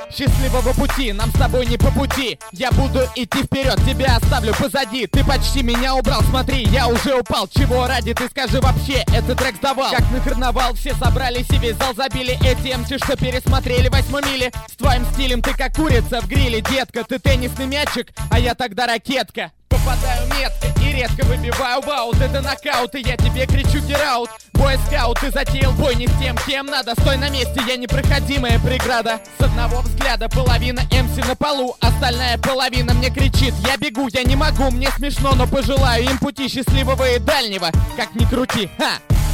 Счастливого пути, нам с тобой не по пути. Я буду идти вперед, тебя оставлю позади. Ты почти меня убрал, смотри, я уже упал. Чего ради, ты скажи вообще, этот трек сдавал? Как на карнавал, все собрались и весь зал забили. Эти МС, что пересмотрели 8 мили. С твоим стилем ты как курица в гриле, детка. Ты теннисный мячик, а я тогда ракетка. Попадаю метко и редко выбиваю ваут. Это нокаут, и я тебе кричу get out. Бойскаут, ты затеял бой не с тем, кем надо. Стой на месте, я непроходимая преграда. С одного взгляда половина МС на полу, остальная половина мне кричит: я бегу, я не могу, мне смешно, но пожелаю им пути счастливого и дальнего. Как ни крути, ха!